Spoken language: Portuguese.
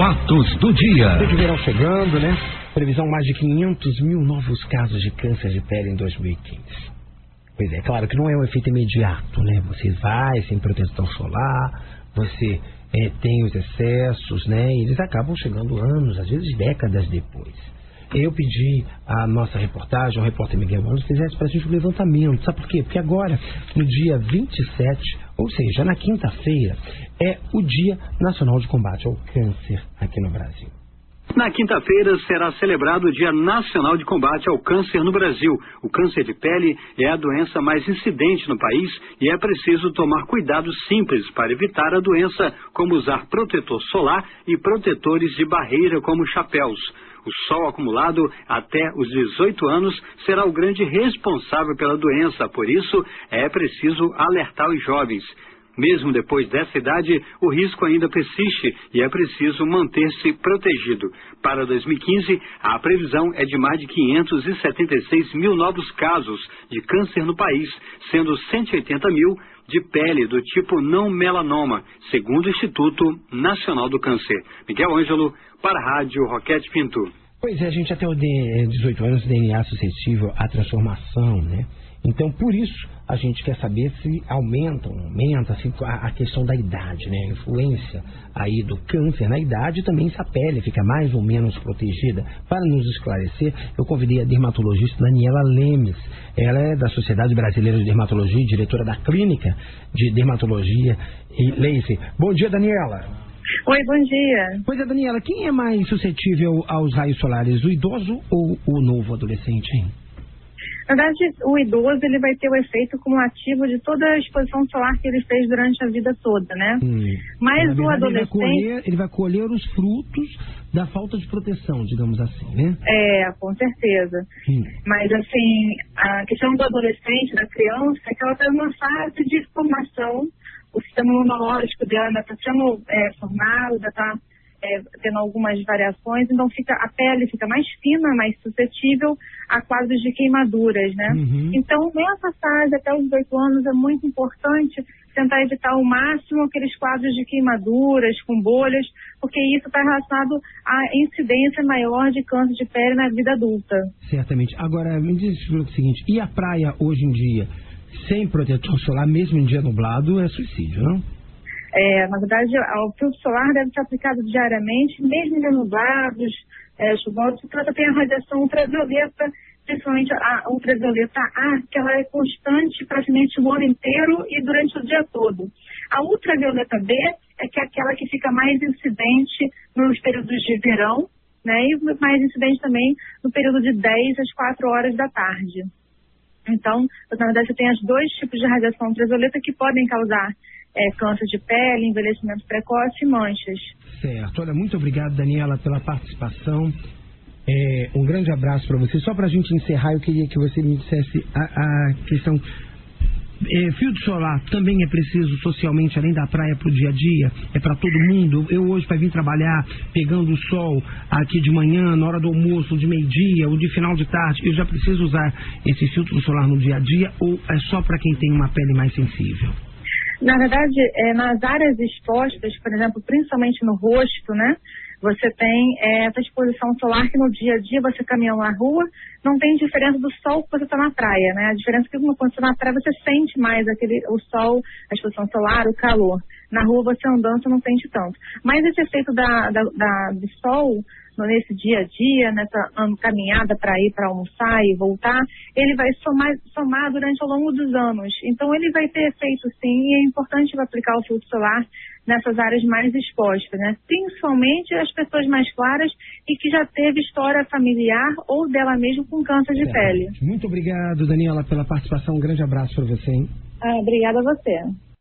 fatos do dia. Tem que verão chegando, né? Previsão mais de 500 mil novos casos de câncer de pele em 2015. Pois é, claro que não é um efeito imediato, né? Você vai sem proteção solar, você tem os excessos, né? E eles acabam chegando anos, às vezes décadas depois. Eu pedi à nossa reportagem, ao repórter Miguel Anjos, fizesse para a gente um levantamento. Sabe por quê? Porque agora, no dia 27, ou seja, na quinta-feira, é o Dia Nacional de Combate ao Câncer aqui no Brasil. Na quinta-feira será celebrado o Dia Nacional de Combate ao Câncer no Brasil. O câncer de pele é a doença mais incidente no país e é preciso tomar cuidados simples para evitar a doença, como usar protetor solar e protetores de barreira como chapéus. O sol acumulado até os 18 anos será o grande responsável pela doença, por isso é preciso alertar os jovens. Mesmo depois dessa idade, o risco ainda persiste e é preciso manter-se protegido. Para 2015, a previsão é de mais de 576 mil novos casos de câncer no país, sendo 180 mil de pele do tipo não melanoma, segundo o Instituto Nacional do Câncer. Miguel Ângelo, para a Rádio Roquete Pinto. Pois é, a gente até os 18 anos, DNA suscetível à transformação, né? Então, por isso, a gente quer saber se aumenta assim, a questão da idade, né? A influência aí do câncer na idade e também se a pele fica mais ou menos protegida. Para nos esclarecer, eu convidei a dermatologista Daniela Lemes. Ela é da Sociedade Brasileira de Dermatologia, diretora da Clínica de Dermatologia e Laser. Bom dia, Daniela. Oi, bom dia. Pois é, Daniela, quem é mais suscetível aos raios solares, o idoso ou o novo adolescente, hein? Na verdade, o idoso ele vai ter o efeito cumulativo de toda a exposição solar que ele fez durante a vida toda, né? Mas o adolescente... Ele vai colher os frutos da falta de proteção, digamos assim, né? Com certeza. Mas, assim, a questão do adolescente, da criança, é que ela está numa fase de formação. O sistema imunológico dela ainda está sendo formado, ainda está tendo algumas variações, então a pele fica mais fina, mais suscetível a quadros de queimaduras, né? Então, nessa fase, até os 18 anos, é muito importante tentar evitar ao máximo aqueles quadros de queimaduras, com bolhas, porque isso está relacionado à incidência maior de câncer de pele na vida adulta. Certamente. Agora, me diz o seguinte, e a praia hoje em dia, sem protetor solar, mesmo em dia nublado, é suicídio, não? Na verdade, o filtro solar deve ser aplicado diariamente, mesmo em nublados, chuvosos. Tem a radiação ultravioleta, principalmente a ultravioleta A, que ela é constante praticamente o ano inteiro e durante o dia todo. A ultravioleta B é aquela que fica mais incidente nos períodos de verão, né, e mais incidente também no período de 10 às 4 horas da tarde. Então, na verdade, você tem os dois tipos de radiação ultravioleta que podem causar câncer de pele, envelhecimento precoce e manchas. Certo. Olha, muito obrigado, Daniela, pela participação. Um grande abraço para você. Só para a gente encerrar, eu queria que você me dissesse a questão... filtro solar também é preciso socialmente, além da praia, para o dia a dia? É para todo mundo? Eu hoje, para vir trabalhar, pegando o sol aqui de manhã, na hora do almoço, de meio-dia ou de final de tarde, eu já preciso usar esse filtro solar no dia a dia ou é só para quem tem uma pele mais sensível? Na verdade, nas áreas expostas, por exemplo, principalmente no rosto, né? Você tem essa exposição solar que no dia a dia você caminha na rua, não tem diferença do sol que você está na praia, né? A diferença é que quando você está na praia você sente mais o sol, a exposição solar, o calor. Na rua você andando, você não sente tanto. Mas esse efeito do sol, nesse dia a dia, nessa caminhada para ir para almoçar e voltar, ele vai somar durante ao longo dos anos. Então ele vai ter efeito sim, e é importante aplicar o filtro solar nessas áreas mais expostas, né? Principalmente as pessoas mais claras e que já teve história familiar ou dela mesma com câncer de pele. Muito obrigado, Daniela, pela participação. Um grande abraço para você, hein? Obrigada a você.